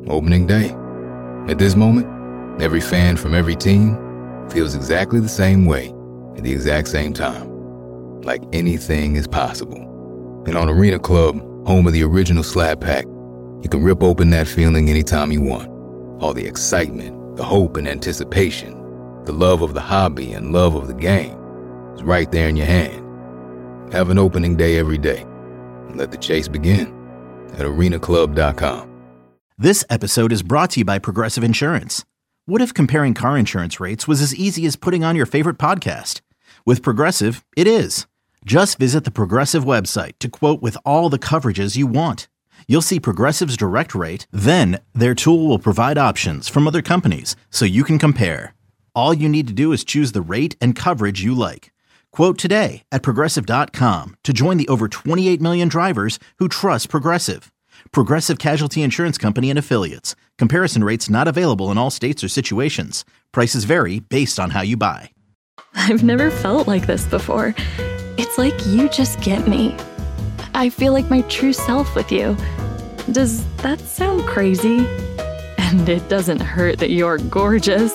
Opening day. At this moment, every fan from every team feels exactly the same way at the exact same time. Like anything is possible. And on Arena Club, home of the original Slap Pack, you can rip open that feeling anytime you want. All the excitement, the hope and anticipation, the love of the hobby and love of the game is right there in your hand. Have an opening day every day and let the chase begin at arenaclub.com. This episode is brought to you by Progressive Insurance. What if comparing car insurance rates was as easy as putting on your favorite podcast? With Progressive, it is. Just visit the Progressive website to quote with all the coverages you want. You'll see Progressive's direct rate, then their tool will provide options from other companies so you can compare. All you need to do is choose the rate and coverage you like. Quote today at Progressive.com to join the over 28 million drivers who trust Progressive. Progressive Casualty Insurance Company and Affiliates. Comparison rates not available in all states or situations. Prices vary based on how you buy. I've never felt like this before. It's like you just get me. I feel like my true self with you. Does that sound crazy? And it doesn't hurt that you're gorgeous.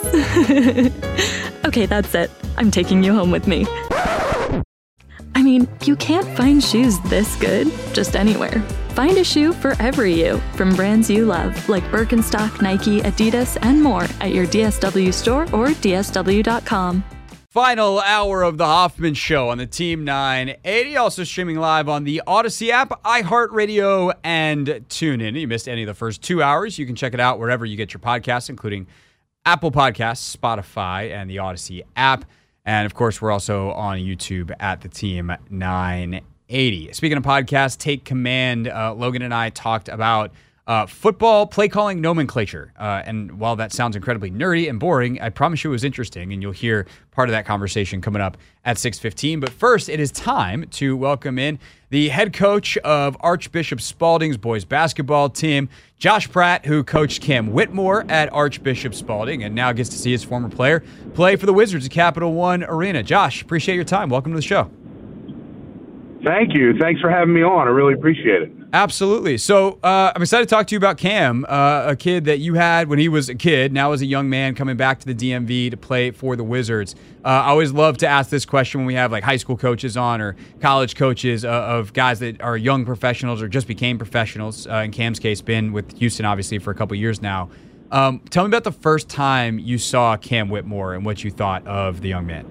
Okay, that's it. I'm taking you home with me. I mean, you can't find shoes this good just anywhere. Find a shoe for every you from brands you love, like Birkenstock, Nike, Adidas, and more at your DSW store or DSW.com. Final hour of the Hoffman Show on the Team 980. Also streaming live on the Odyssey app, iHeartRadio, and TuneIn. If you missed any of the first 2 hours, you can check it out wherever you get your podcasts, including Apple Podcasts, Spotify, and the Odyssey app. And, of course, we're also on YouTube at the Team 980. Speaking of podcasts, Take Command, Logan and I talked about football play calling nomenclature. And while that sounds incredibly nerdy and boring, I promise you it was interesting, and you'll hear part of that conversation coming up at 6:15. But first, it is time to welcome in the head coach of Archbishop Spalding's boys basketball team, Josh Pratt, who coached Cam Whitmore at Archbishop Spalding and now gets to see his former player play for the Wizards at Capital One Arena. Josh, appreciate your time. Welcome to the show. Thank you. Thanks for having me on. I really appreciate it. Absolutely. So I'm excited to talk to you about Cam, a kid that you had when he was a kid, now as a young man coming back to the DMV to play for the Wizards. I always love to ask this question when we have like high school coaches on or college coaches of guys that are young professionals or just became professionals. In Cam's case, been with Houston obviously for a couple years now. Tell me about the first time you saw Cam Whitmore and what you thought of the young man.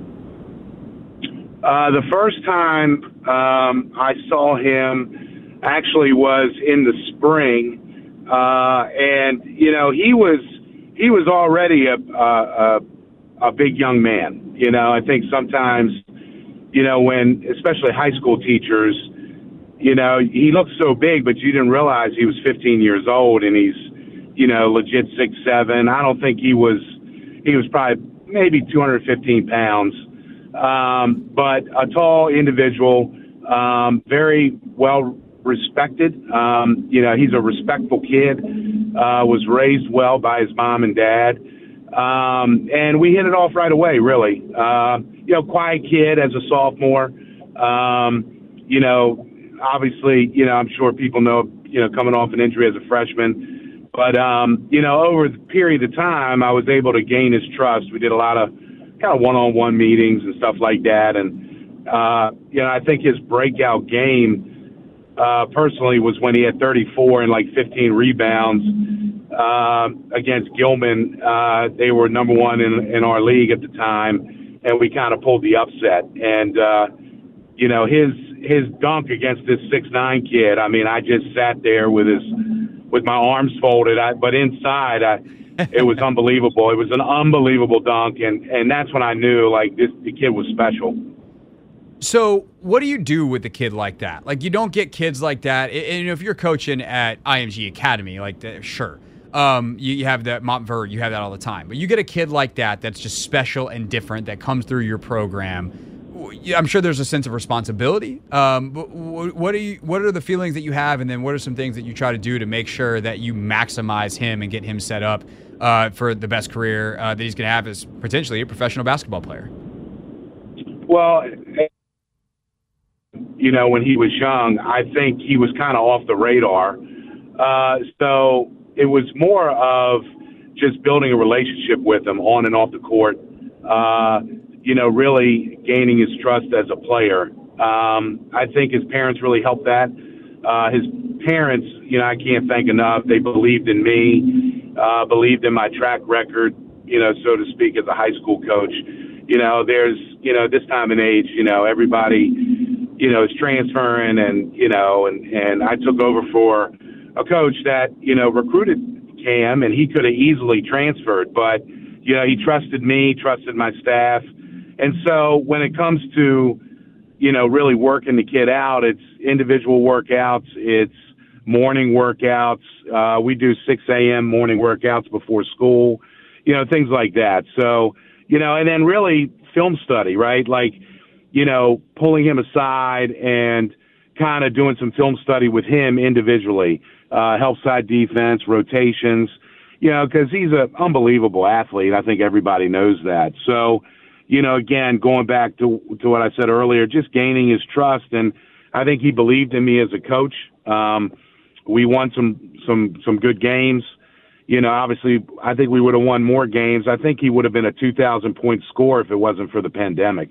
The first time I saw him actually was in the spring, and you know he was already a big young man. You know, I think sometimes, you know, when especially high school teachers, you know, he looked so big, but you didn't realize he was 15 years old and he's, you know, legit 6'7". I don't think he was probably maybe 215 pounds. But a tall individual, very well respected. You know, he's a respectful kid, was raised well by his mom and dad. And we hit it off right away, really. You know, quiet kid as a sophomore. You know, obviously, you know, I'm sure people know, you know, coming off an injury as a freshman. But, you know, over the period of time, I was able to gain his trust. We did a lot of kind of one-on-one meetings and stuff like that. And, you know, I think his breakout game, personally, was when he had 34 and like 15 rebounds against Gilman. They were number one in our league at the time, and we kind of pulled the upset. And, you know, his dunk against this 6'9" kid, I mean, I just sat there with my arms folded, but inside, it was unbelievable. It was an unbelievable dunk, and that's when I knew, like, the kid was special. So what do you do with a kid like that? Like, you don't get kids like that. And if you're coaching at IMG Academy, like, sure. You have that Montverde, you have that all the time. But you get a kid like that that's just special and different that comes through your program. I'm sure there's a sense of responsibility. But what are the feelings that you have, and then what are some things that you try to do to make sure that you maximize him and get him set up for the best career that he's going to have as potentially a professional basketball player? Well, you know, when he was young, I think he was kind of off the radar. So, it was more of just building a relationship with him on and off the court, really gaining his trust as a player. I think his parents really helped that. His parents, I can't thank enough. They believed in me, believed in my track record, so to speak, as a high school coach. There's, this time and age, everybody, is transferring and I took over for a coach that, recruited Cam, and he could have easily transferred, but, he trusted me, trusted my staff. And so when it comes to, really working the kid out, it's individual workouts, it's morning workouts. We do 6 a.m. morning workouts before school, things like that. So, and then really film study, right? Like, pulling him aside and kind of doing some film study with him individually, help side defense, rotations, because he's an unbelievable athlete. I think everybody knows that. So, again, going back to what I said earlier, just gaining his trust. And I think he believed in me as a coach. We won some good games. Obviously, I think we would have won more games. I think he would have been a 2,000-point scorer if it wasn't for the pandemic.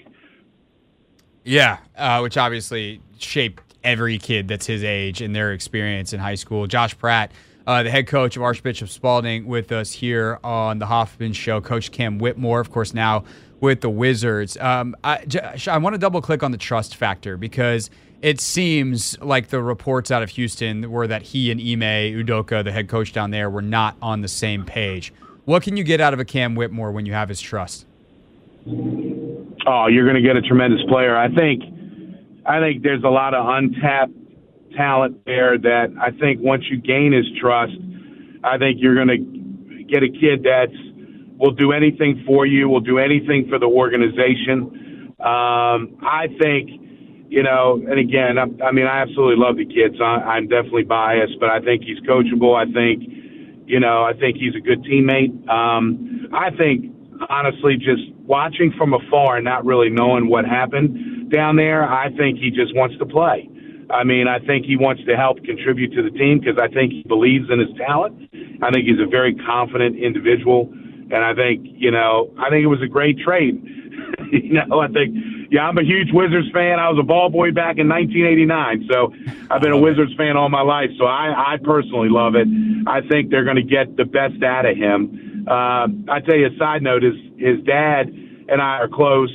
Yeah, which obviously shaped every kid that's his age and their experience in high school. Josh Pratt, the head coach of Archbishop Spalding, with us here on the Hoffman Show. Coach Cam Whitmore, of course, now with the Wizards. I want to double-click on the trust factor because it seems like the reports out of Houston were that he and Ime Udoka, the head coach down there, were not on the same page. What can you get out of a Cam Whitmore when you have his trust? Oh, you're going to get a tremendous player. I think there's a lot of untapped talent there that I think once you gain his trust, I think you're going to get a kid that will do anything for you, will do anything for the organization. I think, and again, I absolutely love the kid, so I'm definitely biased, but I think he's coachable. I think he's a good teammate. I think, honestly, just watching from afar and not really knowing what happened down there, I think he just wants to play. I think he wants to help contribute to the team because I think he believes in his talent. I think he's a very confident individual, and I think it was a great trade. I'm a huge Wizards fan. I was a ball boy back in 1989, so I've been a Wizards fan all my life. So I personally love it. I think they're going to get the best out of him. I tell you a side note is his dad and I are close.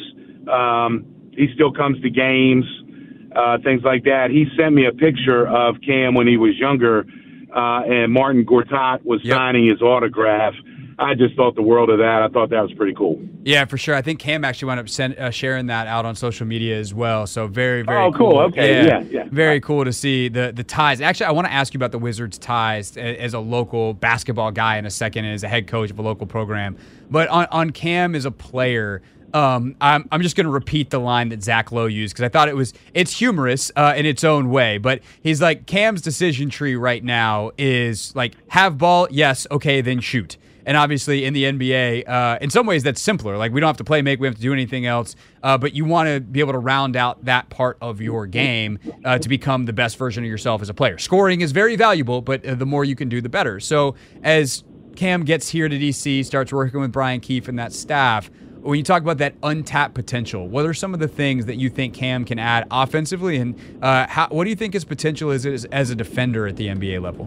He still comes to games, things like that. He sent me a picture of Cam when he was younger, and Martin Gortat was signing his autograph. I just thought the world of that. I thought that was pretty cool. Yeah, for sure. I think Cam actually wound up sharing that out on social media as well. So very, very cool. cool. Okay, yeah. Very cool to see the ties. Actually, I want to ask you about the Wizards' ties as a local basketball guy in a second and as a head coach of a local program. But on Cam as a player, I'm just going to repeat the line that Zach Lowe used because I thought it's humorous in its own way. But he's like, Cam's decision tree right now is like, have ball, yes, okay, then shoot. And obviously in the NBA, in some ways that's simpler. Like we don't have to play make, we have to do anything else. But you want to be able to round out that part of your game to become the best version of yourself as a player. Scoring is very valuable, but the more you can do, the better. So as Cam gets here to DC, starts working with Brian Keefe and that staff, when you talk about that untapped potential, what are some of the things that you think Cam can add offensively? And what do you think his potential is as a defender at the NBA level?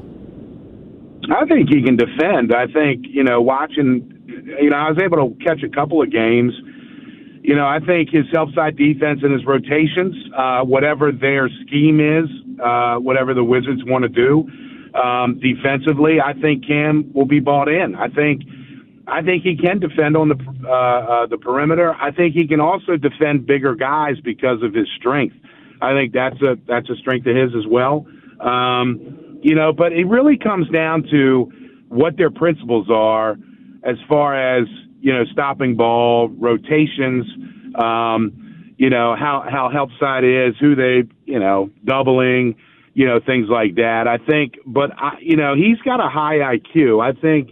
I think he can defend. I think, watching, I was able to catch a couple of games. I think his help-side defense and his rotations, whatever their scheme is, whatever the Wizards want to do defensively, I think Cam will be bought in. I think he can defend on the perimeter. I think he can also defend bigger guys because of his strength. I think that's a strength of his as well. But it really comes down to what their principles are as far as, stopping ball, rotations, how help side is, who they, doubling, things like that. I think, but, he's got a high IQ. I think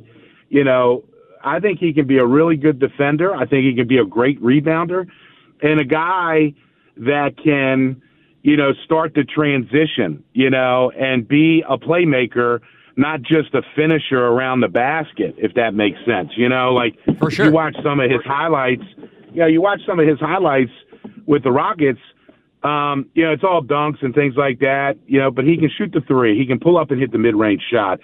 he can be a really good defender. I think he can be a great rebounder and a guy that can, start the transition, and be a playmaker not just a finisher around the basket, if that makes sense. You know, like For sure. you watch some of his highlights. Yeah, you watch some of his highlights with the Rockets. You know, it's all dunks and things like that. You know, but he can shoot the three. He can pull up and hit the mid-range shot.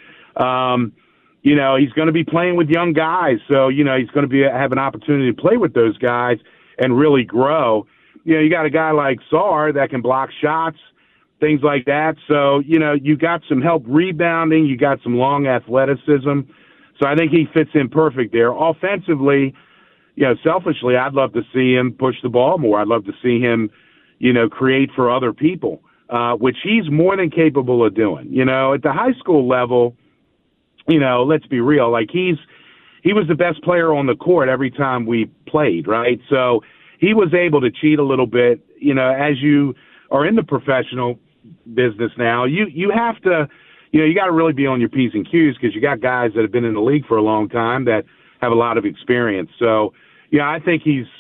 You know, he's going to be playing with young guys, so you know he's going to have an opportunity to play with those guys and really grow. You know, you got a guy like Sarr that can block shots, things like that. So, you know, you got some help rebounding. You got some long athleticism. So I think he fits in perfect there. Offensively, you know, selfishly, I'd love to see him push the ball more. I'd love to see him, you know, create for other people, which he's more than capable of doing. You know, at the high school level, you know, let's be real. Like he was the best player on the court every time we played, right? So he was able to cheat a little bit. You know, as you are in the professional business now, you have to, you know, you got to really be on your P's and Q's because you got guys that have been in the league for a long time that have a lot of experience. So, yeah, I think he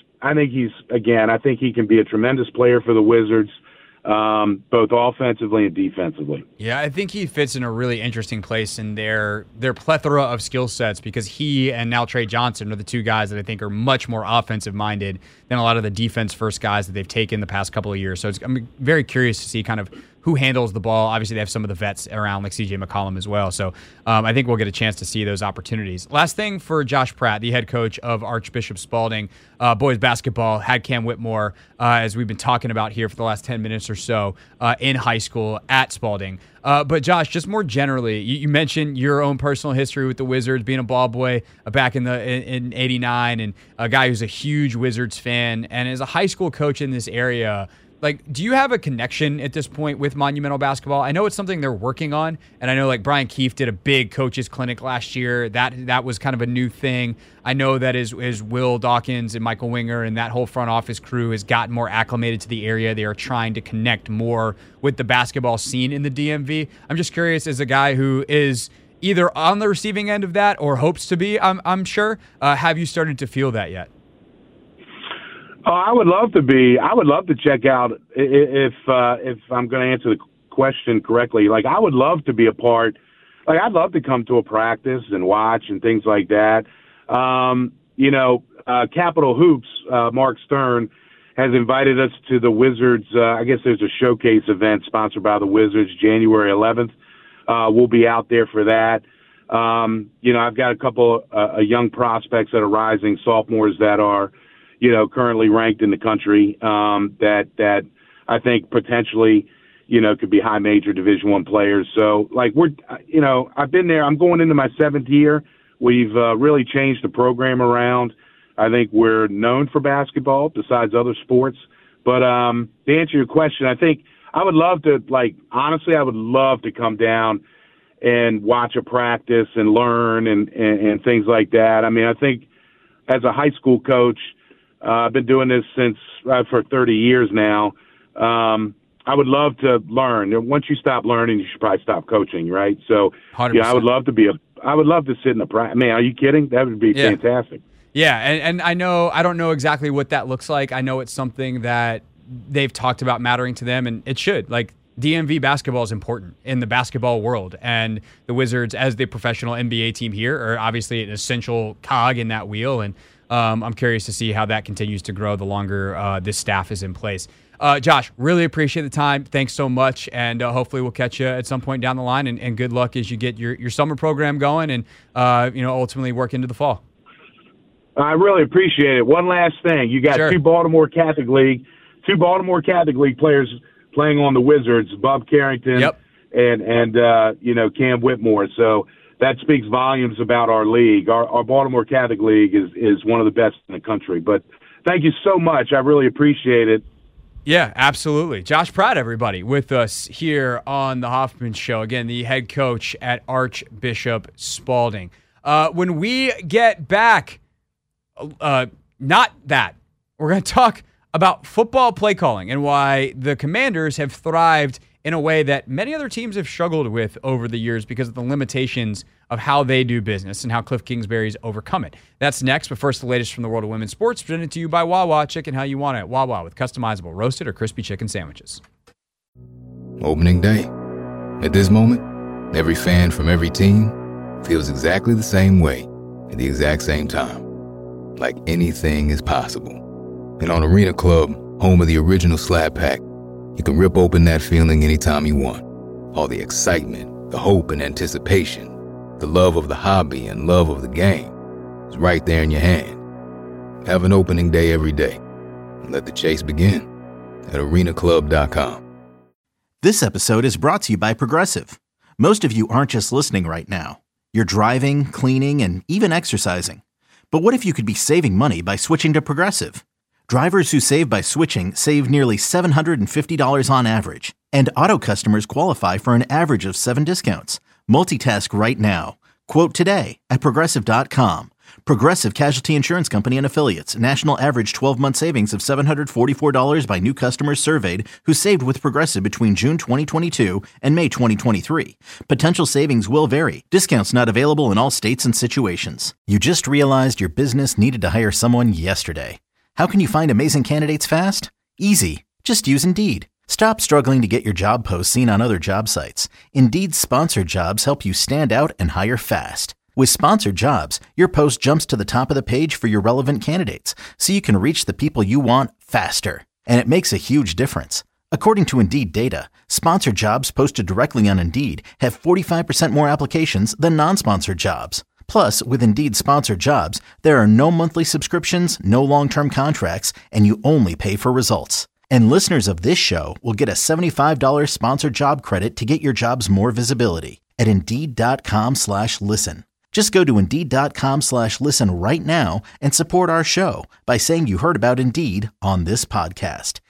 can be a tremendous player for the Wizards, both offensively and defensively. Yeah, I think he fits in a really interesting place in their plethora of skill sets because he and now Trey Johnson are the two guys that I think are much more offensive-minded than a lot of the defense-first guys that they've taken the past couple of years. So I'm very curious to see kind of who handles the ball. Obviously, they have some of the vets around like C.J. McCollum as well. So I think we'll get a chance to see those opportunities. Last thing for Josh Pratt, the head coach of Archbishop Spalding. Boys basketball had Cam Whitmore, as we've been talking about here for the last 10 minutes or so, in high school at Spalding. But Josh, just more generally, you mentioned your own personal history with the Wizards, being a ball boy back in '89, and a guy who's a huge Wizards fan. And as a high school coach in this area, like, do you have a connection at this point with Monumental basketball? I know it's something they're working on, and I know like Brian Keefe did a big coaches clinic last year. That was kind of a new thing. I know that is Will Dawkins and Michael Winger and that whole front office crew has gotten more acclimated to the area. They are trying to connect more with the basketball scene in the DMV. I'm just curious, as a guy who is either on the receiving end of that or hopes to be, I'm sure, have you started to feel that yet? Oh, I would love to be. I would love to check out if I'm going to answer the question correctly. Like, I would love to be a part. Like, I'd love to come to a practice and watch and things like that. You know, Capitol Hoops, Mark Stern, has invited us to the Wizards. I guess there's a showcase event sponsored by the Wizards, January 11th. We'll be out there for that. You know, I've got a couple of young prospects that are rising, sophomores that are, you know, currently ranked in the country, that I think potentially, you know, could be high major Division I players. So, like, you know, I've been there. I'm going into my 7th year. We've really changed the program around. I think we're known for basketball besides other sports. But to answer your question, I think I would love to, like, honestly, I would love to come down and watch a practice and learn and things like that. I mean, I think as a high school coach, I've been doing this for 30 years now. I would love to learn. Once you stop learning, you should probably stop coaching, right? So, 100%. Yeah, I would love to sit in a practice. Man, are you kidding? That would be fantastic. Yeah, and I don't know exactly what that looks like. I know it's something that they've talked about mattering to them, and it should. Like, DMV basketball is important in the basketball world, and the Wizards, as the professional NBA team here, are obviously an essential cog in that wheel, and I'm curious to see how that continues to grow the longer this staff is in place. Josh, really appreciate the time. Thanks so much, and hopefully we'll catch you at some point down the line, and good luck as you get your summer program going and you know, ultimately work into the fall. I really appreciate it. One last thing. You got two Baltimore Catholic League players playing on the Wizards, Bob Carrington and you know, Cam Whitmore. So that speaks volumes about our league. Our Baltimore Catholic League is one of the best in the country. But thank you so much. I really appreciate it. Yeah, absolutely. Josh Pratt, everybody, with us here on the Hoffman Show. Again, the head coach at Archbishop Spalding. When we get back, not that, we're going to talk about football play calling and why the Commanders have thrived in a way that many other teams have struggled with over the years because of the limitations of how they do business and how Cliff Kingsbury's overcome it. That's next, but first, the latest from the world of women's sports, presented to you by Wawa. Chicken how you want it. Wawa, with customizable roasted or crispy chicken sandwiches. Opening day. At this moment, Every fan from every team feels exactly the same way at the exact same time. Like anything is possible. And on Arena Club, home of the original Slab Pack, you can rip open that feeling anytime you want. All the excitement, the hope and anticipation, the love of the hobby and love of the game is right there in your hand. Have an opening day every day and let the chase begin at arenaclub.com. This episode is brought to you by Progressive. Most of you aren't just listening right now. You're driving, cleaning, and even exercising. But what if you could be saving money by switching to Progressive? Drivers who save by switching save nearly $750 on average. And auto customers qualify for an average of 7 discounts. Multitask right now. Quote today at Progressive.com. Progressive Casualty Insurance Company and Affiliates. National average 12-month savings of $744 by new customers surveyed who saved with Progressive between June 2022 and May 2023. Potential savings will vary. Discounts not available in all states and situations. You just realized your business needed to hire someone yesterday. How can you find amazing candidates fast? Easy. Just use Indeed. Stop struggling to get your job posts seen on other job sites. Indeed's sponsored jobs help you stand out and hire fast. With sponsored jobs, your post jumps to the top of the page for your relevant candidates, so you can reach the people you want faster. And it makes a huge difference. According to Indeed data, sponsored jobs posted directly on Indeed have 45% more applications than non-sponsored jobs. Plus, with Indeed sponsored jobs, there are no monthly subscriptions, no long-term contracts, and you only pay for results. And listeners of this show will get a $75 sponsored job credit to get your jobs more visibility at Indeed.com/listen. Just go to Indeed.com/listen right now and support our show by saying you heard about Indeed on this podcast.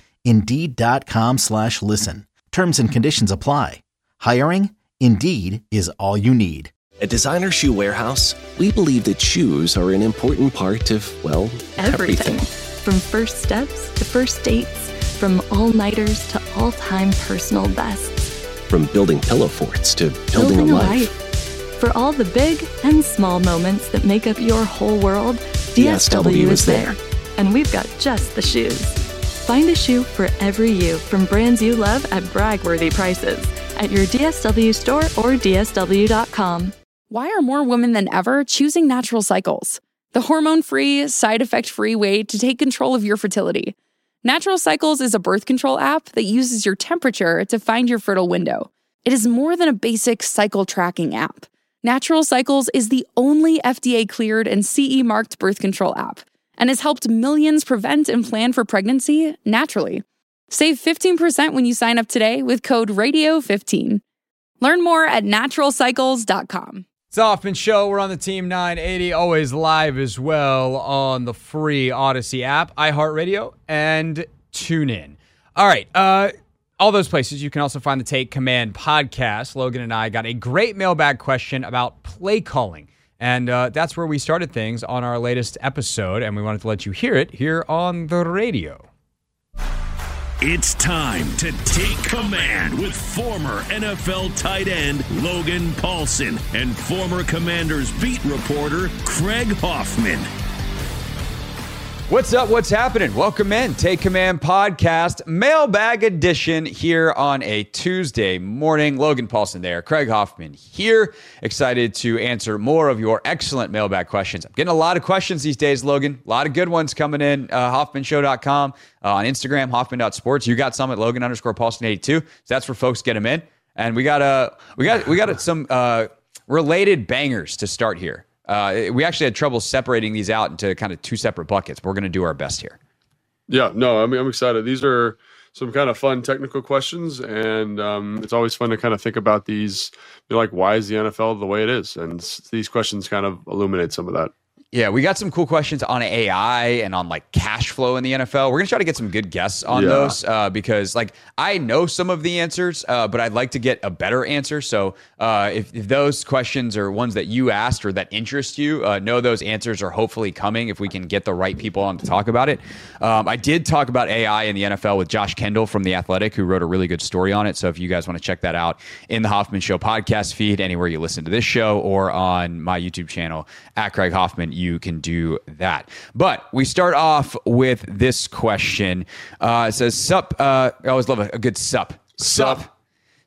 Indeed.com/listen. Terms and conditions apply. Hiring? Indeed is all you need. At Designer Shoe Warehouse, we believe that shoes are an important part of, well, everything. From first steps to first dates, from all-nighters to all-time personal bests. From building pillow forts to building a life. For all the big and small moments that make up your whole world, DSW is there. And we've got just the shoes. Find a shoe for every you from brands you love at brag-worthy prices at your DSW store or DSW.com. Why are more women than ever choosing Natural Cycles? The hormone-free, side-effect-free way to take control of your fertility. Natural Cycles is a birth control app that uses your temperature to find your fertile window. It is more than a basic cycle tracking app. Natural Cycles is the only FDA-cleared and CE-marked birth control app and has helped millions prevent and plan for pregnancy naturally. Save 15% when you sign up today with code RADIO15. Learn more at naturalcycles.com. It's the Hoffman Show. We're on the Team 980, always live as well on the free Odyssey app, iHeartRadio, and TuneIn. All right, all those places. You can also find the Take Command podcast. Logan and I got a great mailbag question about play calling. And that's where we started things on our latest episode. And we wanted to let you hear it here on the radio. It's time to take command with former NFL tight end Logan Paulsen and former Commanders beat reporter Craig Hoffman. What's up? What's happening? Welcome in. Take Command Podcast, mailbag edition here on a Tuesday morning. Logan Paulsen there, Craig Hoffman here. Excited to answer more of your excellent mailbag questions. I'm getting a lot of questions these days, Logan. A lot of good ones coming in. HoffmanShow.com, on Instagram, Hoffman.sports. You got some at Logan_Paulsen82. So that's where folks get them in. And we got some related bangers to start here. We actually had trouble separating these out into kind of two separate buckets, but we're going to do our best here. Yeah, no, I mean, I'm excited. These are some kind of fun technical questions, and it's always fun to kind of think about these. Be like, why is the NFL the way it is? And these questions kind of illuminate some of that. Yeah, we got some cool questions on AI and on like cash flow in the NFL. We're going to try to get some good guests on those because like I know some of the answers, but I'd like to get a better answer. So if those questions are ones that you asked or that interest you, know those answers are hopefully coming if we can get the right people on to talk about it. I did talk about AI in the NFL with Josh Kendall from The Athletic, who wrote a really good story on it. So if you guys want to check that out in the Hoffman Show podcast feed, anywhere you listen to this show or on my YouTube channel at Craig Hoffman, you can do that. But we start off with this question. It says, sup. I always love a good sup. Sup.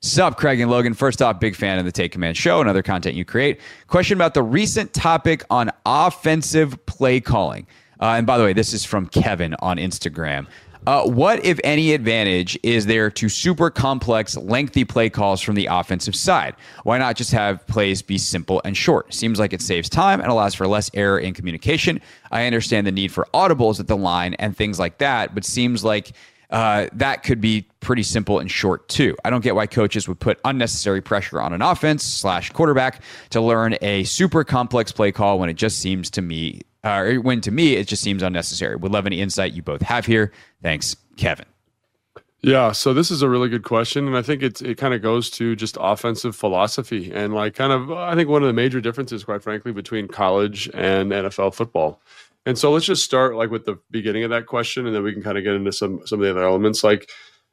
Sup, Craig and Logan. First off, big fan of the Take Command show and other content you create. Question about the recent topic on offensive play calling. And by the way, this is from Kevin on Instagram. What, if any, advantage is there to super complex, lengthy play calls from the offensive side? Why not just have plays be simple and short? Seems like it saves time and allows for less error in communication. I understand the need for audibles at the line and things like that, but seems like that could be pretty simple and short too. I don't get why coaches would put unnecessary pressure on an offense/quarterback to learn a super complex play call when it just seems to me, when to me it just seems unnecessary. Would love any insight you both have here. Thanks, Kevin. Yeah, so this is a really good question, and I think it kind of goes to just offensive philosophy and like kind of I think one of the major differences, quite frankly, between college and NFL football. And so let's just start like with the beginning of that question, and then we can kind of get into some of the other elements. Like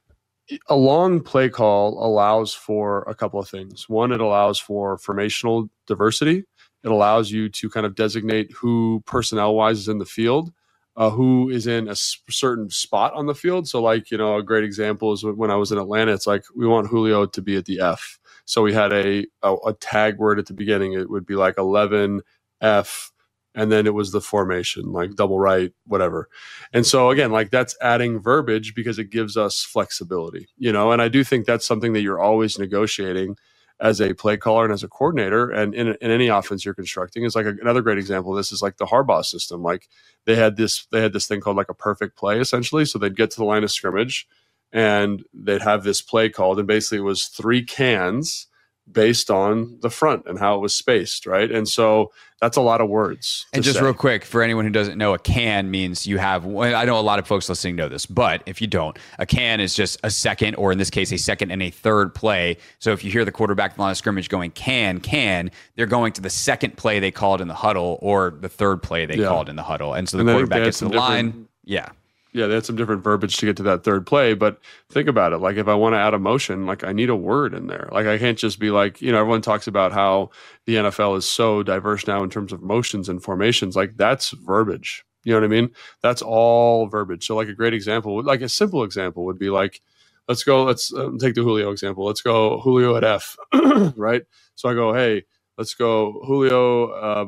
a long play call allows for a couple of things. One, it allows for formational diversity. It allows you to kind of designate who personnel-wise is in the field, who is in a certain spot on the field. So like, a great example is when I was in Atlanta, it's like we want Julio to be at the F. So we had a tag word at the beginning. It would be like 11 F. And then it was the formation, like double right, whatever. And so again, like that's adding verbiage because it gives us flexibility, and I do think that's something that you're always negotiating as a play caller and as a coordinator. And in any offense you're constructing is like another great example of this is like the Harbaugh system. Like they had this thing called like a perfect play essentially. So they'd get to the line of scrimmage and they'd have this play called, and basically it was 3 cans based on the front and how it was spaced, right? And so that's a lot of words. And just real quick, for anyone who doesn't know, a can means you have, I know a lot of folks listening know this, but if you don't, a can is just a second, or in this case, a second and a third play. So if you hear the quarterback in the line of scrimmage going can, they're going to the second play they called in the huddle or the third play they called in the huddle. And so the quarterback gets to the line. Yeah, they had some different verbiage to get to that third play, but think about it. Like if I want to add a motion, like I need a word in there. Like I can't just be like, everyone talks about how the NFL is so diverse now in terms of motions and formations. Like that's verbiage. You know what I mean? That's all verbiage. So like a great example, like a simple example would be like, let's take the Julio example. Let's go Julio at F, right? So I go, hey, let's go Julio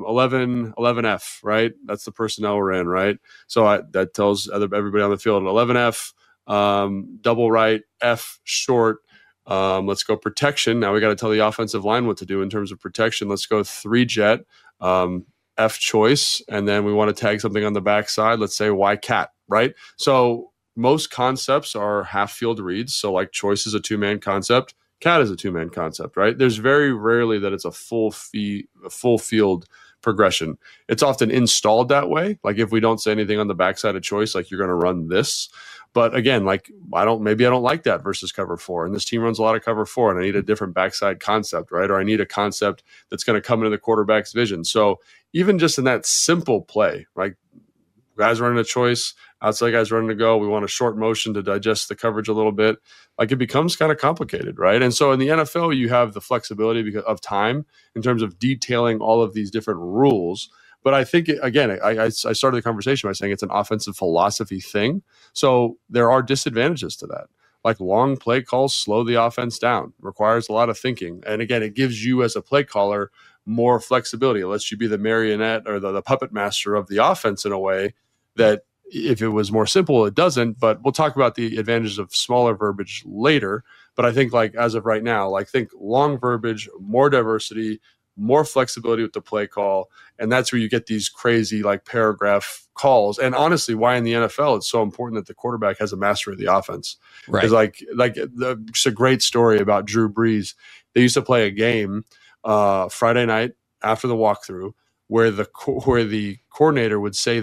11F, right? That's the personnel we're in, right? So that tells everybody on the field 11F, double right, F short. Let's go protection. Now we got to tell the offensive line what to do in terms of protection. Let's go 3 jet, F choice, and then we want to tag something on the backside. Let's say Y cat, right? So most concepts are half field reads. So like choice is a 2-man concept. Cat is a 2-man concept, right? There's very rarely that it's a full field progression. It's often installed that way. Like if we don't say anything on the backside of choice, like you're going to run this. But again, like maybe I don't like that versus cover 4. And this team runs a lot of cover 4 and I need a different backside concept, right? Or I need a concept that's going to come into the quarterback's vision. So even just in that simple play, right? Guys running a choice, outside guys running to go. We want a short motion to digest the coverage a little bit. Like it becomes kind of complicated, right? And so in the NFL, you have the flexibility because of time in terms of detailing all of these different rules. But I think, I started the conversation by saying it's an offensive philosophy thing. So there are disadvantages to that. Like long play calls slow the offense down, requires a lot of thinking. And again, it gives you as a play caller more flexibility. It lets you be the marionette or the puppet master of the offense in a way that if it was more simple, it doesn't. But we'll talk about the advantages of smaller verbiage later. But I think like as of right now, like think long verbiage, more diversity, more flexibility with the play call. And that's where you get these crazy like paragraph calls. And honestly, why in the NFL it's so important that the quarterback has a mastery of the offense. Right. Because it's a great story about Drew Brees. They used to play a game Friday night after the walkthrough where the coordinator would say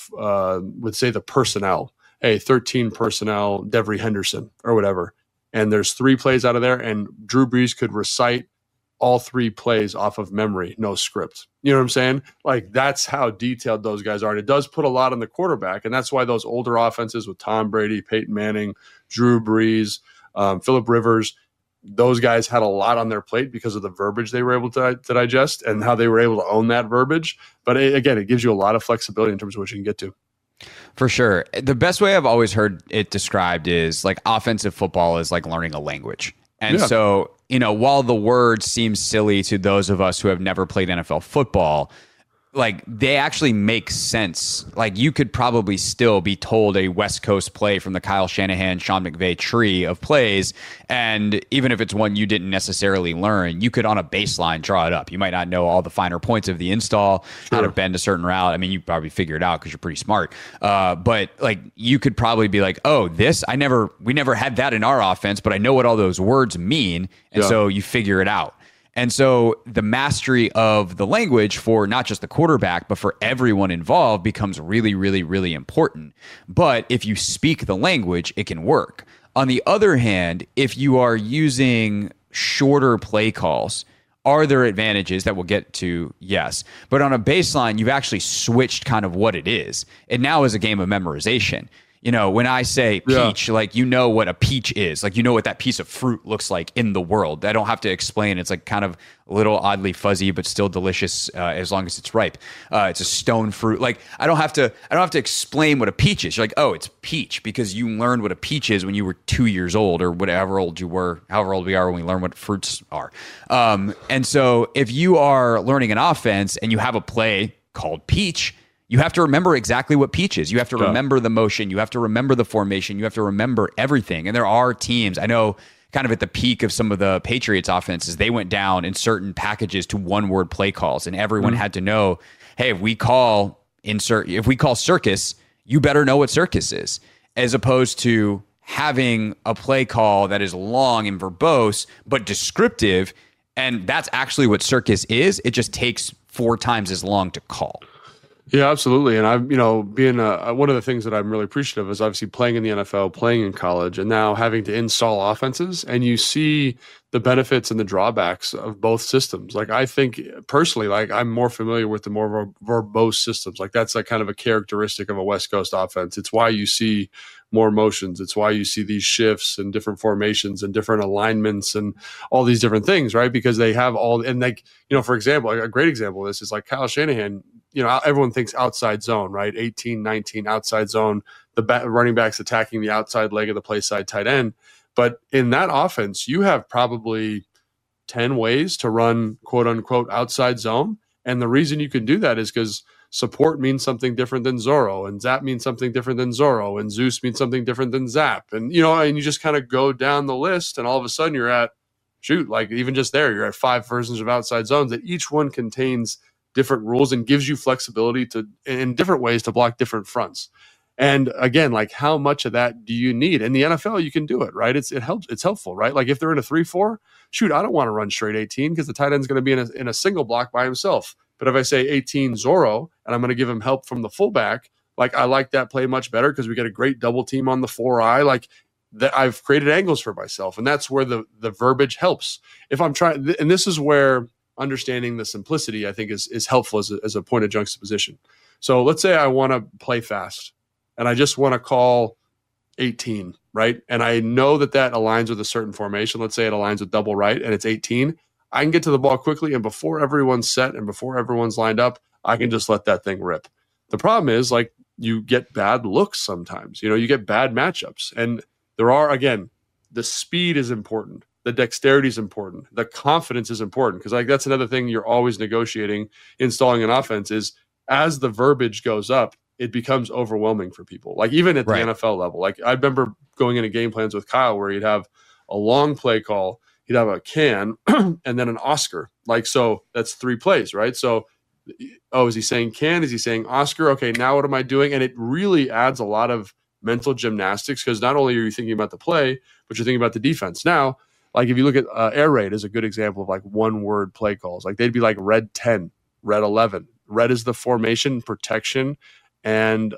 the personnel, hey, 13 personnel, Devery Henderson or whatever. And there's 3 plays out of there, and Drew Brees could recite all 3 plays off of memory, no script. You know what I'm saying? Like that's how detailed those guys are. And it does put a lot on the quarterback. And that's why those older offenses with Tom Brady, Peyton Manning, Drew Brees, Phillip Rivers, those guys had a lot on their plate because of the verbiage they were able to digest and how they were able to own that verbiage. But it gives you a lot of flexibility in terms of what you can get to. For sure. The best way I've always heard it described is like offensive football is like learning a language. And so, while the word seems silly to those of us who have never played NFL football, like they actually make sense. Like you could probably still be told a West Coast play from the Kyle Shanahan, Sean McVay tree of plays. And even if it's one you didn't necessarily learn, you could on a baseline draw it up. You might not know all the finer points of the install, how to bend a certain route. I mean, you probably figure it out because you're pretty smart. But like you could probably be like, oh, we never had that in our offense, but I know what all those words mean. And so you figure it out. And so the mastery of the language for not just the quarterback, but for everyone involved becomes really, really, really important. But if you speak the language, it can work. On the other hand, if you are using shorter play calls, are there advantages that we'll get to? Yes. But on a baseline, you've actually switched kind of what it is. It now is a game of memorization. When I say peach, like, what a peach is, like, what that piece of fruit looks like in the world. I don't have to explain. It's like kind of a little oddly fuzzy, but still delicious as long as it's ripe. It's a stone fruit. Like, I don't have to explain what a peach is. You're like, oh, it's peach because you learned what a peach is when you were 2 years old or whatever old you were, however old we are when we learn what fruits are. And so if you are learning an offense and you have a play called peach, you have to remember exactly what peach is. You have to remember the motion. You have to remember the formation. You have to remember everything. And there are teams, I know kind of at the peak of some of the Patriots offenses, they went down in certain packages to one-word play calls. And everyone had to know, hey, if we call circus, you better know what circus is, as opposed to having a play call that is long and verbose, but descriptive. And that's actually what circus is. It just takes 4 times as long to call. Yeah, absolutely. And I'm, being one of the things that I'm really appreciative of is obviously playing in the NFL, playing in college, and now having to install offenses. And you see the benefits and the drawbacks of both systems. Like, I think personally, like, I'm more familiar with the more verbose systems. Like, that's like kind of a characteristic of a West Coast offense. It's why you see more motions. It's why you see these shifts and different formations and different alignments and all these different things, right? Because they have all, and like, for example, a great example of this is like Kyle Shanahan. Everyone thinks outside zone, right? 18, 19 outside zone, the running backs attacking the outside leg of the play side tight end. But in that offense, you have probably 10 ways to run quote unquote outside zone. And the reason you can do that is because support means something different than Zorro, and Zap means something different than Zorro, and Zeus means something different than Zap. And, and you just kind of go down the list, and all of a sudden you're at, like even just there, you're at 5 versions of outside zones that each one contains different rules and gives you flexibility to in different ways to block different fronts. And again, like, how much of that do you need? In the NFL, you can do it, right? It's helpful, right? Like, if they're in a 3-4, I don't want to run straight 18 because the tight end's going to be in a single block by himself. But if I say 18 Zorro and I'm going to give him help from the fullback, like, I like that play much better because we get a great double team on the 4-eye. Like, that I've created angles for myself, and that's where the verbiage helps. If I'm trying, and this is where understanding the simplicity, I think, is helpful as a point of juxtaposition. So let's say I want to play fast and I just want to call 18, right? And I know that aligns with a certain formation. Let's say it aligns with double right and it's 18. I can get to the ball quickly, and before everyone's set and before everyone's lined up, I can just let that thing rip. The problem is, like, you get bad looks sometimes. You get bad matchups. And there are, again, the speed is important. The dexterity is important. The confidence is important, because like that's another thing you're always negotiating, installing an offense, is as the verbiage goes up, it becomes overwhelming for people. Like, even at the NFL level, like, I remember going into game plans with Kyle where he'd have a long play call, he'd have a can and then an Oscar. Like, so that's 3 plays, right? So, is he saying can? Is he saying Oscar? Okay, now what am I doing? And it really adds a lot of mental gymnastics, because not only are you thinking about the play, but you're thinking about the defense. Now, like, if you look at air raid is a good example of like one-word play calls. Like, they'd be like red 10, red 11. Red is the formation, protection, and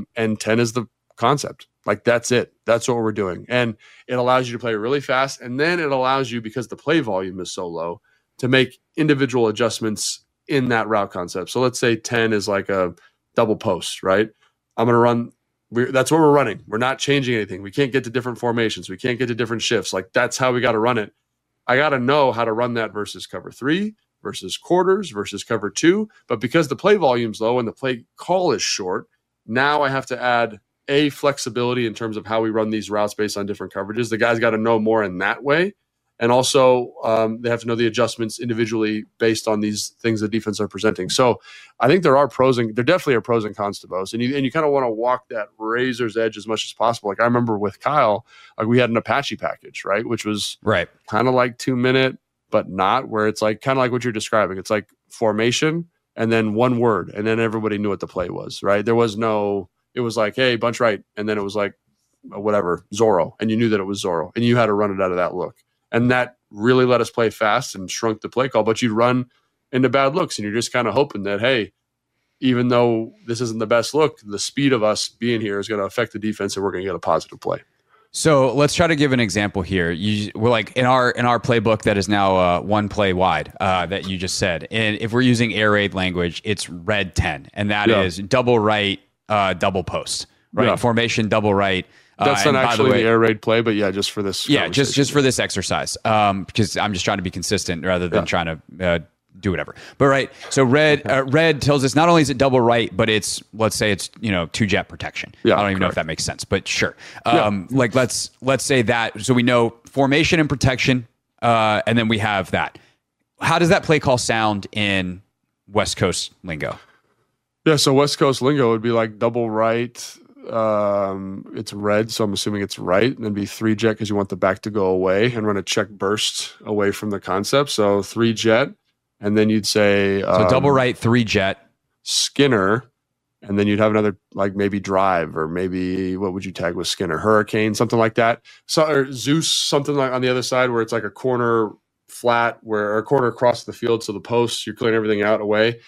10 is the concept. Like, that's it. That's what we're doing. And it allows you to play really fast. And then it allows you, because the play volume is so low, to make individual adjustments in that route concept. So let's say 10 is like a double post, right? I'm going to run. That's what we're running. We're not changing anything. We can't get to different formations. We can't get to different shifts. Like, that's how we got to run it. I got to know how to run that versus cover 3, versus quarters, versus cover 2. But because the play volume's low and the play call is short, now I have to add flexibility in terms of how we run these routes based on different coverages. The guy's got to know more in that way. And also, they have to know the adjustments individually based on these things the defense are presenting. So I think there definitely are pros and cons to both. And you kind of want to walk that razor's edge as much as possible. Like I remember with Kyle, like we had an Apache package, right? Which was kind of like 2-minute, but not, where it's like kind of like what you're describing. It's like formation and then one word, and then everybody knew what the play was, right? It was like, hey, bunch right. And then it was like, whatever, Zorro. And you knew that it was Zorro. And you had to run it out of that look. And that really let us play fast and shrunk the play call. But you'd run into bad looks, and you're just kind of hoping that, hey, even though this isn't the best look, the speed of us being here is going to affect the defense, and we're going to get a positive play. So let's try to give an example here. We're like in our playbook that is now one play wide that you just said. And if we're using air raid language, it's red 10, and that is double right, double post, right? Yeah. Formation, double right. That's not actually the air raid play, but yeah, just for this. Yeah, just for this exercise, because I'm just trying to be consistent rather than trying to do whatever. But right, so red tells us not only is it double right, but let's say it's 2-jet protection. Yeah, I don't even know if that makes sense, but sure. Like let's say that, so we know formation and protection, and then we have that. How does that play call sound in West Coast lingo? Yeah, so West Coast lingo would be like double right. It's red, so I'm assuming it's right, and then be 3-jet because you want the back to go away and run a check burst away from the concept. So 3-jet, and then you'd say so double right, 3-jet, Skinner, and then you'd have another like maybe drive, or maybe what would you tag with Skinner? Hurricane, something like that. So or Zeus, something like on the other side where it's like a corner flat or a corner across the field, so the posts, you're clearing everything out away.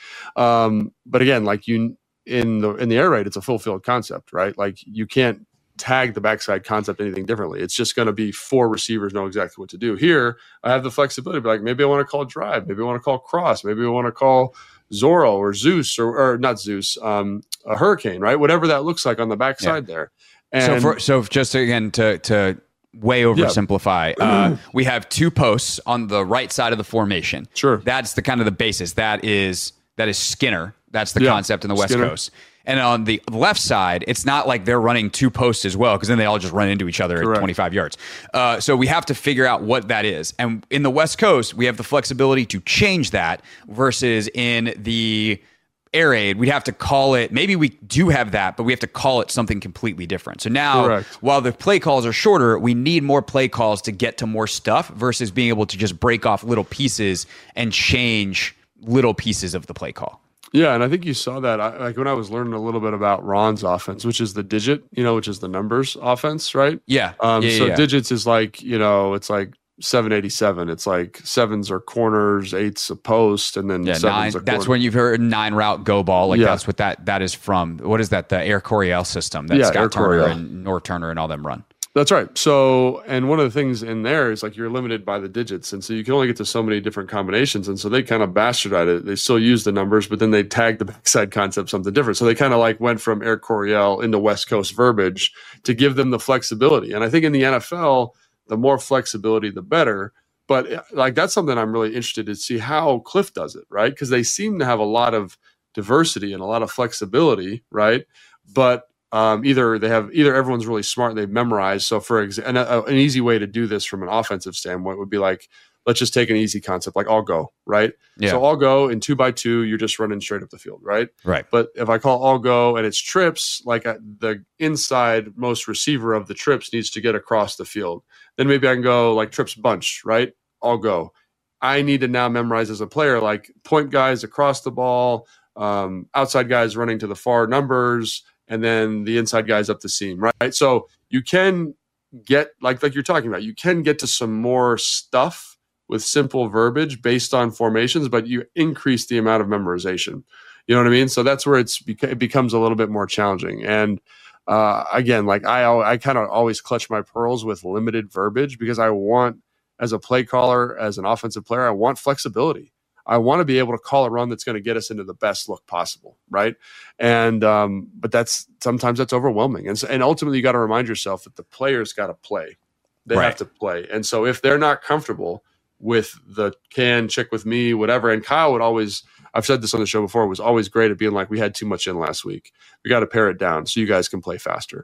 But again, like in the air raid, it's a full field concept, right? Like you can't tag the backside concept anything differently. It's just going to be 4 receivers know exactly what to do. Here, I have the flexibility to be like, maybe I want to call drive, maybe I want to call cross, maybe I want to call Zorro or Zeus or not Zeus, a Hurricane, right? Whatever that looks like on the backside there. And so just again to way oversimplify, we have 2 posts on the right side of the formation. Sure, that's the kind of the basis. That is Skinner. That's the concept in the West Coast. And on the left side, it's not like they're running 2 posts as well, because then they all just run into each other at 25 yards. So we have to figure out what that is. And in the West Coast, we have the flexibility to change that, versus in the air raid, we'd have to call it, maybe we do have that, but we have to call it something completely different. So now, while the play calls are shorter, we need more play calls to get to more stuff, versus being able to just break off little pieces and change little pieces of the play call. Yeah, and I think you saw that like when I was learning a little bit about Ron's offense, which is the digit, which is the numbers offense, right? Yeah. Digits is like, it's like 787. It's like 7s are corners, 8's a post, and then 7's 9. a corner. That's when you've heard 9 route go ball. Like that's what that is from. What is that? The Air Coryell system that Scott Turner and North Turner and all them run. That's right. So, and one of the things in there is like you're limited by the digits. And so you can only get to so many different combinations. And so they kind of bastardized it. They still use the numbers, but then they tagged the backside concept something different. So they kind of like went from Air Coryell into West Coast verbiage to give them the flexibility. And I think in the NFL, the more flexibility, the better. But like that's something I'm really interested to see how Cliff does it, right? Because they seem to have a lot of diversity and a lot of flexibility, right? But either everyone's really smart and they've memorized. So for example, an easy way to do this from an offensive standpoint would be like, let's just take an easy concept, like all go, right? Yeah. So all go in 2x2, you're just running straight up the field, right? Right. But if I call all go and it's trips, like the inside most receiver of the trips needs to get across the field. Then maybe I can go like trips bunch, right? All go. I need to now memorize as a player, like point guys across the ball, outside guys running to the far numbers, and then the inside guys up the seam, right? So you can get, like you're talking about, you can get to some more stuff with simple verbiage based on formations, but you increase the amount of memorization. You know what I mean? So that's where it becomes a little bit more challenging. And again, like I kind of always clutch my pearls with limited verbiage, because I want, as a play caller, as an offensive player, I want flexibility. I want to be able to call a run that's going to get us into the best look possible, right? And but sometimes that's overwhelming, and ultimately you got to remind yourself that the players got to play. They have to play, and so if they're not comfortable with the check with me, whatever. And Kyle would always, I've said this on the show before, was always great at being like, we had too much in last week. We got to pare it down so you guys can play faster.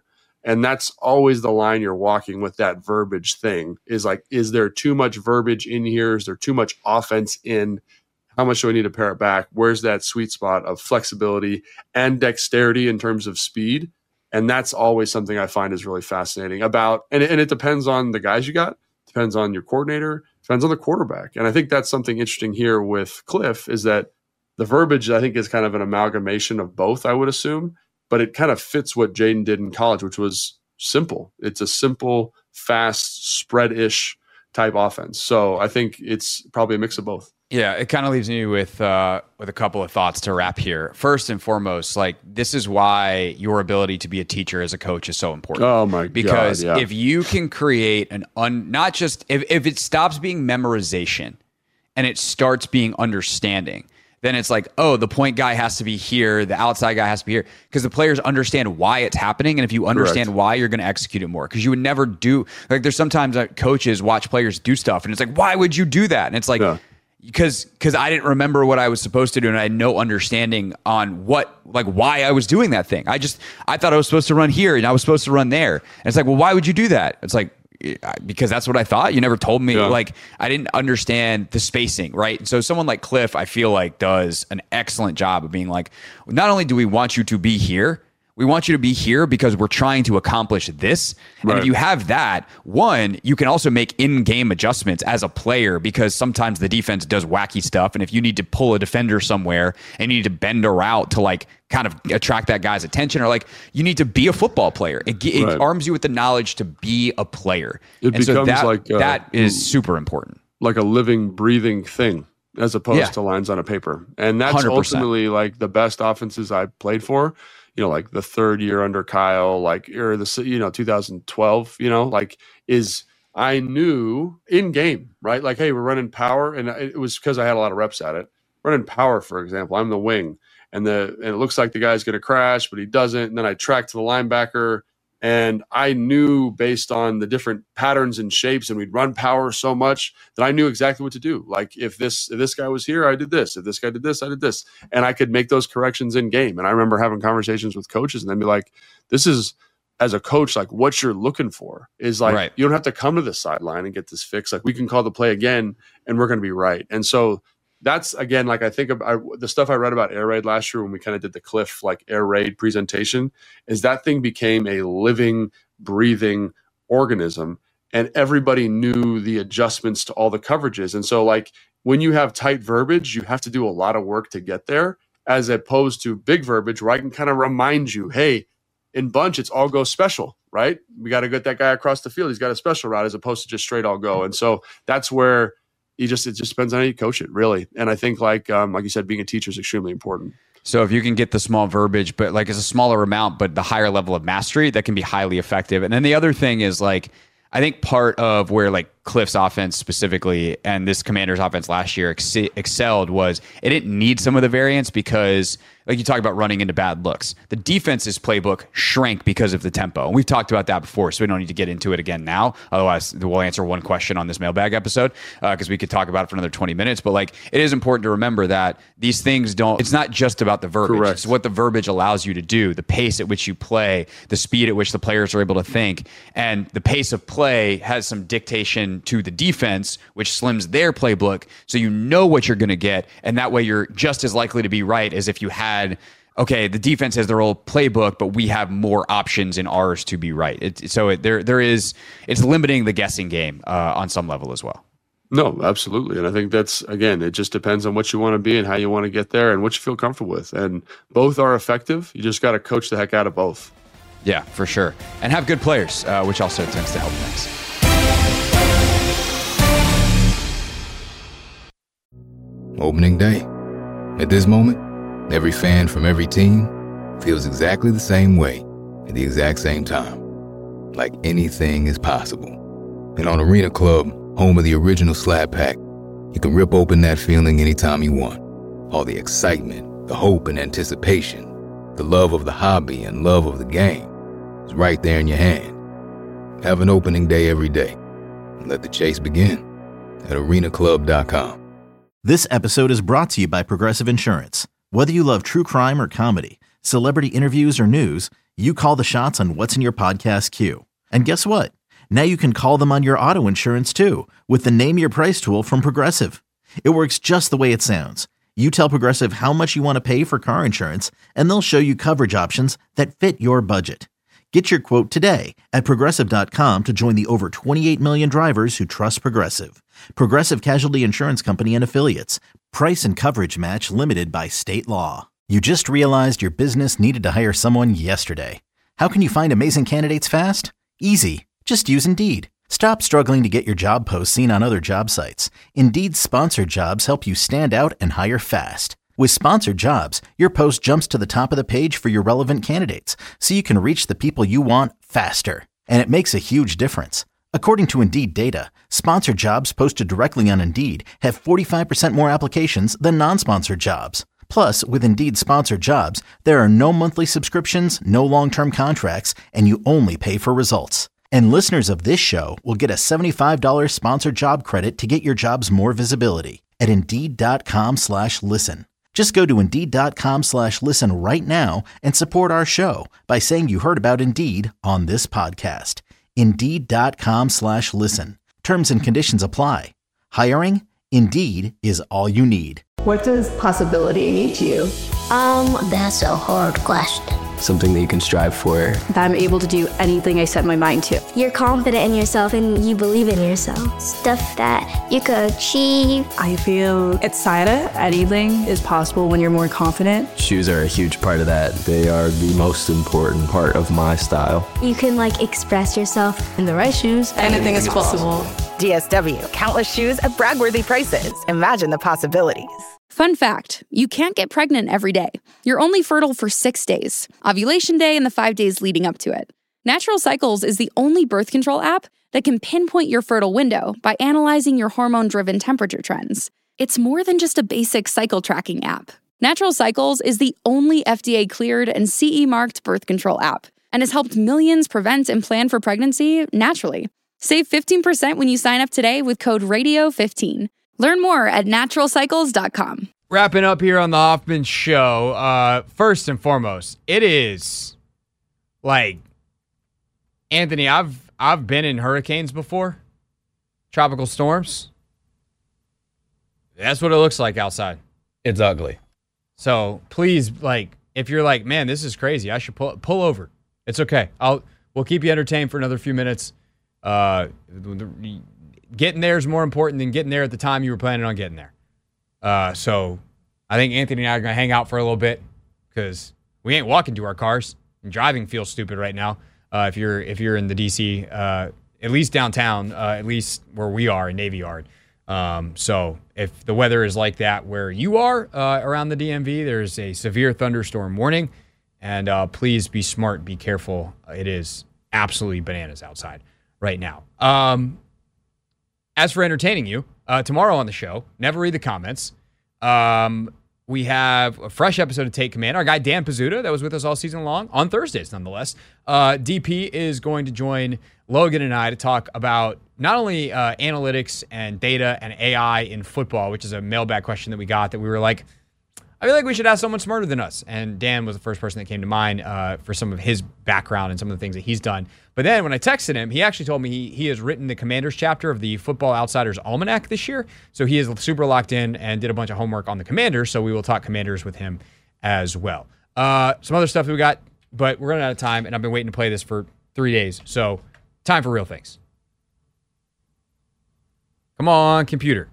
And that's always the line you're walking with that verbiage thing is like, is there too much verbiage in here? Is there too much offense in? How much do I need to pare it back? Where's that sweet spot of flexibility and dexterity in terms of speed? And that's always something I find is really fascinating about, and it depends on the guys you got, depends on your coordinator, depends on the quarterback. And I think that's something interesting here with Cliff is that the verbiage, I think, is kind of an amalgamation of both, I would assume, but it kind of fits what Jayden did in college, which was simple. It's a simple, fast, spread-ish type offense. So I think it's probably a mix of both. Yeah, it kind of leaves me with a couple of thoughts to wrap here. First and foremost, like this is why your ability to be a teacher as a coach is so important. Oh my because God, yeah. if you can create not just if it stops being memorization and it starts being understanding, then it's like, oh, the point guy has to be here, the outside guy has to be here, because the players understand why it's happening, and if you understand why, you're going to execute it more. Because you would never do like there's sometimes that coaches watch players do stuff, and it's like, why would you do that? And it's like. Yeah. Because I didn't remember what I was supposed to do, and I had no understanding on why I was doing that thing. I thought I was supposed to run here, and I was supposed to run there. And it's like, well, why would you do that? It's like, because that's what I thought. You never told me. Yeah. Like, I didn't understand the spacing, right? So someone like Cliff, I feel like, does an excellent job of being like, not only do we want you to be here, we want you to be here because we're trying to accomplish this. And if you have that, one, you can also make in-game adjustments as a player because sometimes the defense does wacky stuff. And if you need to pull a defender somewhere and you need to bend a route to like kind of attract that guy's attention, or like you need to be a football player. It arms you with the knowledge to be a player. It becomes that is super important. Like a living, breathing thing as opposed to lines on a paper. And that's 100%. Ultimately like the best offenses I played for. You know, like the third year under Kyle, like, or the, 2012, like I knew in game, right? Like, hey, we're running power. And it was because I had a lot of reps at it. Running power, for example, I'm the wing and it looks like the guy's going to crash, but he doesn't. And then I track to the linebacker and I knew based on the different patterns and shapes, and we'd run power so much that I knew exactly what to do. Like if this guy was here, I did this. If this guy did this, I did this. And I could make those corrections in game. And I remember having conversations with coaches and they'd be like, this is, as a coach, like what you're looking for is like, you don't have to come to the sideline and get this fixed. Like we can call the play again and we're going to be right. And so that's, again, like I think the stuff I read about Air Raid last year when we kind of did the Cliff like Air Raid presentation is that thing became a living, breathing organism, and everybody knew the adjustments to all the coverages. And so like when you have tight verbiage, you have to do a lot of work to get there, as opposed to big verbiage where I can kind of remind you, hey, in bunch, it's all go special, right? We got to get that guy across the field. He's got a special route as opposed to just straight all go. And so that's where it just depends on how you coach it, really. And I think like you said, being a teacher is extremely important. So if you can get the small verbiage, but like it's a smaller amount, but the higher level of mastery, that can be highly effective. And then the other thing is like, I think part of where like Cliff's offense specifically and this Commanders offense last year excelled was it didn't need some of the variance because like you talk about running into bad looks. The defense's playbook shrank because of the tempo. And we've talked about that before, so we don't need to get into it again now. Otherwise, we'll answer one question on this mailbag episode because we could talk about it for another 20 minutes. But like, it is important to remember that these things it's not just about the verbiage. Correct. It's what the verbiage allows you to do, the pace at which you play, the speed at which the players are able to think. And the pace of play has some dictation to the defense, which slims their playbook. So you know what you're going to get. And that way you're just as likely to be right as if you had, okay, the defense has their old playbook, but we have more options in ours to be right. It's limiting the guessing game on some level as well. No, absolutely. And I think that's, again, it just depends on what you want to be and how you want to get there and what you feel comfortable with. And both are effective. You just got to coach the heck out of both. Yeah, for sure. And have good players, which also tends to help things. Opening day. At this moment, every fan from every team feels exactly the same way at the exact same time. Like anything is possible. And on Arena Club, home of the original Slab Pack, you can rip open that feeling anytime you want. All the excitement, the hope and anticipation, the love of the hobby and love of the game is right there in your hand. Have an opening day every day. And let the chase begin at arenaclub.com. This episode is brought to you by Progressive Insurance. Whether you love true crime or comedy, Celebrity interviews or news, you call the shots on what's in your podcast queue. And guess what? Now you can call them on your auto insurance too with the Name Your Price tool from Progressive. It works just the way it sounds. You tell Progressive how much you want to pay for car insurance, and they'll show you coverage options that fit your budget. Get your quote today at Progressive.com to join the over 28 million drivers who trust Progressive. Progressive Casualty Insurance Company and Affiliates. Price and coverage match limited by state law. You just realized your business needed to hire someone yesterday. How can you find amazing candidates fast? Easy. Just use Indeed. Stop struggling to get your job posts seen on other job sites. Indeed's sponsored jobs help you stand out and hire fast. With sponsored jobs, your post jumps to the top of the page for your relevant candidates, so you can reach the people you want faster. And it makes a huge difference. According to Indeed data, sponsored jobs posted directly on Indeed have 45% more applications than non-sponsored jobs. Plus, with Indeed sponsored jobs, there are no monthly subscriptions, no long-term contracts, and you only pay for results. And listeners of this show will get a $75 sponsored job credit to get your jobs more visibility at Indeed.com/listen. Just go to Indeed.com/listen right now and support our show by saying you heard about Indeed on this podcast. Indeed.com/listen. Terms and conditions apply. Hiring? Indeed is all you need. What does possibility mean to you? That's a hard question. Something that you can strive for. That I'm able to do anything I set my mind to. You're confident in yourself and you believe in yourself. Stuff that you could achieve. I feel excited. Anything is possible when you're more confident. Shoes are a huge part of that. They are the most important part of my style. You can express yourself. In the right shoes, anything is possible. DSW, countless shoes at brag-worthy prices. Imagine the possibilities. Fun fact, you can't get pregnant every day. You're only fertile for 6 days, ovulation day and the 5 days leading up to it. Natural Cycles is the only birth control app that can pinpoint your fertile window by analyzing your hormone-driven temperature trends. It's more than just a basic cycle tracking app. Natural Cycles is the only FDA-cleared and CE-marked birth control app and has helped millions prevent and plan for pregnancy naturally. Save 15% when you sign up today with code RADIO15. Learn more at naturalcycles.com. Wrapping up here on the Hoffman Show. First and foremost, it is Anthony, I've been in hurricanes before, tropical storms. That's what it looks like outside. It's ugly. So please, if you're like, man, this is crazy, I should pull over. It's okay. We'll keep you entertained for another few minutes. Getting there is more important than getting there at the time you were planning on getting there. So I think Anthony and I are going to hang out for a little bit because we ain't walking to our cars, and driving feels stupid right now. If you're in the DC, at least downtown, at least where we are in Navy Yard. So if the weather is like that where you are around the DMV, there's a severe thunderstorm warning, and please be smart, be careful. It is absolutely bananas outside right now. As for entertaining you, tomorrow on the show, never read the comments. We have a fresh episode of Take Command. Our guy Dan Pizzuta, that was with us all season long, on Thursdays nonetheless. DP is going to join Logan and I to talk about not only analytics and data and AI in football, which is a mailbag question that we got that we were like, I feel like we should ask someone smarter than us. And Dan was the first person that came to mind for some of his background and some of the things that he's done. But then when I texted him, he actually told me he has written the Commanders chapter of the Football Outsiders Almanac this year. So he is super locked in and did a bunch of homework on the Commanders. So we will talk Commanders with him as well. Some other stuff that we got, but we're running out of time, and I've been waiting to play this for 3 days. So time for real things. Come on, computer.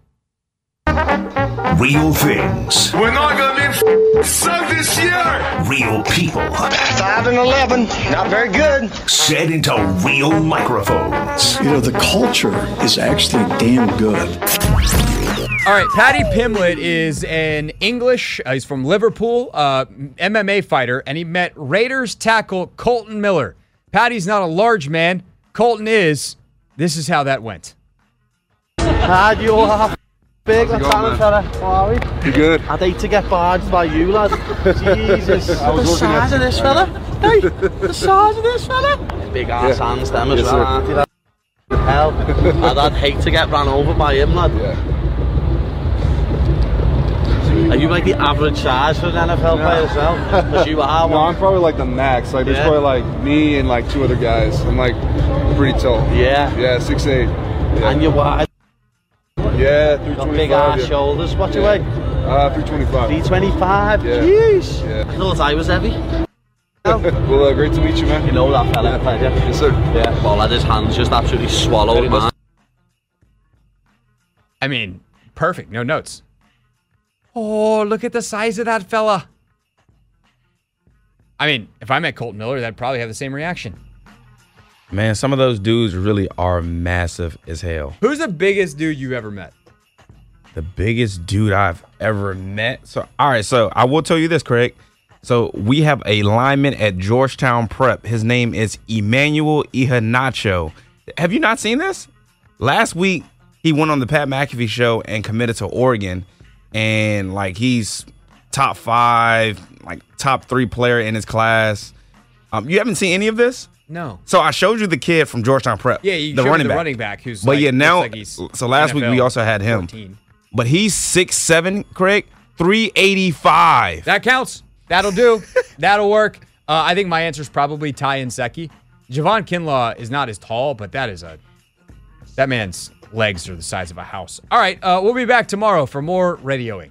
Real things. We're not going to be sucked this year. Real people. 5 and 11. Not very good. Set into real microphones. The culture is actually damn good. All right, Paddy Pimblett is an English, he's from Liverpool, MMA fighter, and he met Raiders tackle Colton Miller. Paddy's not a large man. Colton is. This is how that went. Pad, you all have big and talent fella. How are we? You good? I'd hate to get barged by you, lad. Jesus. The size of this fella. Hey, the size of this fella. Big ass hands, them as well. Hell, I'd hate to get ran over by him, lad. Are you like the average size for an NFL player as well? Because you are one. No, I'm probably like the max. Like there's probably like me and like 2 other guys. I'm like pretty tall. Yeah. Yeah, 6'8". Yeah. And you're wide. Yeah, 325. Big ass shoulders. What do you weigh? 325. 325? Yeah. Jeez. Yeah. I thought I was heavy. Well, great to meet you, man. You know that fella, yeah. Yes, sir. Yeah. Well, his hands just absolutely swallowed, man. I mean, perfect. No notes. Oh, look at the size of that fella. I mean, if I met Colton Miller, that'd probably have the same reaction. Man, some of those dudes really are massive as hell. Who's the biggest dude you've ever met? The biggest dude I've ever met? So, all right, so I will tell you this, Craig. So we have a lineman at Georgetown Prep. His name is Emmanuel Iheanacho. Have you not seen this? Last week, he went on the Pat McAfee show and committed to Oregon. And, like, he's top 5, like, top 3 player in his class. You haven't seen any of this? No. So I showed you the kid from Georgetown Prep. Yeah, you showed me the running back who's but like, yeah, now, like he's so last NFL week we also had him. 14. But he's 6'7", Craig, 385. That counts. That'll do. That'll work. I think my answer is probably Ty Nsekhe. Javon Kinlaw is not as tall, but that man's legs are the size of a house. All right, we'll be back tomorrow for more radioing.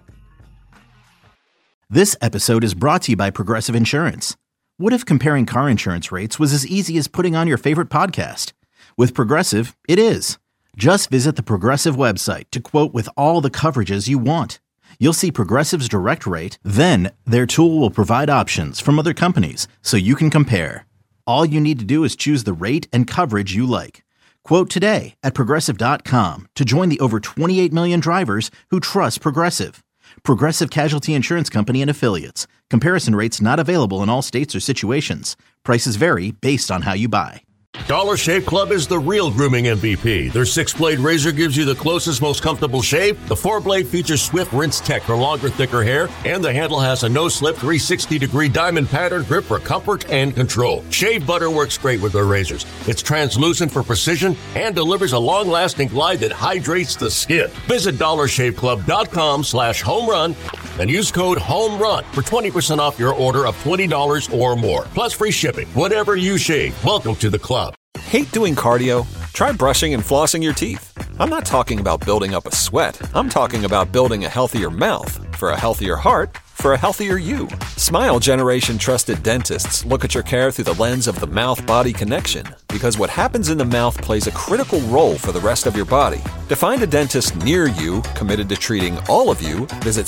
This episode is brought to you by Progressive Insurance. What if comparing car insurance rates was as easy as putting on your favorite podcast? With Progressive, it is. Just visit the Progressive website to quote with all the coverages you want. You'll see Progressive's direct rate, then their tool will provide options from other companies so you can compare. All you need to do is choose the rate and coverage you like. Quote today at Progressive.com to join the over 28 million drivers who trust Progressive. Progressive Casualty Insurance Company and Affiliates. Comparison rates not available in all states or situations. Prices vary based on how you buy. Dollar Shave Club is the real grooming MVP. Their 6-blade razor gives you the closest, most comfortable shave. The 4-blade features Swift Rinse Tech for longer, thicker hair. And the handle has a no-slip 360-degree diamond pattern grip for comfort and control. Shave butter works great with their razors. It's translucent for precision and delivers a long-lasting glide that hydrates the skin. Visit DollarShaveClub.com/homerun and use code HOMERUN for 20% off your order of $20 or more. Plus free shipping. Whatever you shave, welcome to the club. Hate doing cardio? Try brushing and flossing your teeth. I'm not talking about building up a sweat. I'm talking about building a healthier mouth for a healthier heart for a healthier you. Smile Generation trusted dentists look at your care through the lens of the mouth-body connection because what happens in the mouth plays a critical role for the rest of your body. To find a dentist near you committed to treating all of you, visit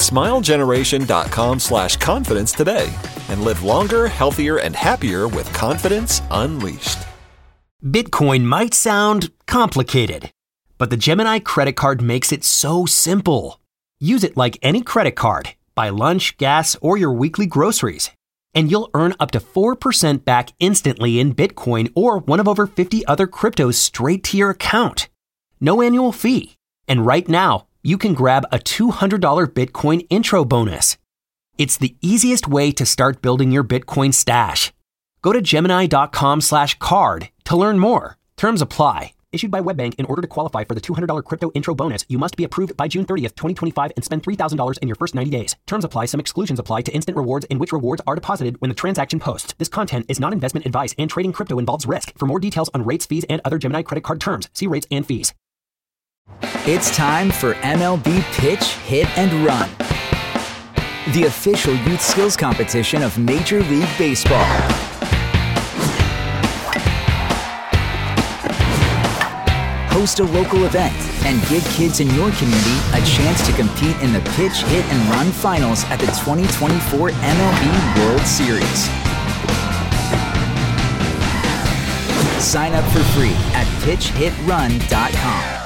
smilegeneration.com/confidence today and live longer, healthier, and happier with confidence unleashed. Bitcoin might sound complicated, but the Gemini credit card makes it so simple. Use it like any credit card. Buy lunch, gas, or your weekly groceries, and you'll earn up to 4% back instantly in Bitcoin or one of over 50 other cryptos straight to your account. No annual fee. And right now, you can grab a $200 Bitcoin intro bonus. It's the easiest way to start building your Bitcoin stash. Go to Gemini.com/card to learn more. Terms apply. Issued by WebBank. In order to qualify for the $200 crypto intro bonus, you must be approved by June 30th, 2025 and spend $3,000 in your first 90 days. Terms apply. Some exclusions apply to instant rewards in which rewards are deposited when the transaction posts. This content is not investment advice and trading crypto involves risk. For more details on rates, fees, and other Gemini credit card terms, see rates and fees. It's time for MLB Pitch, Hit, and Run, the official youth skills competition of Major League Baseball. Host a local event and give kids in your community a chance to compete in the Pitch, Hit, and Run finals at the 2024 MLB World Series. Sign up for free at pitchhitrun.com.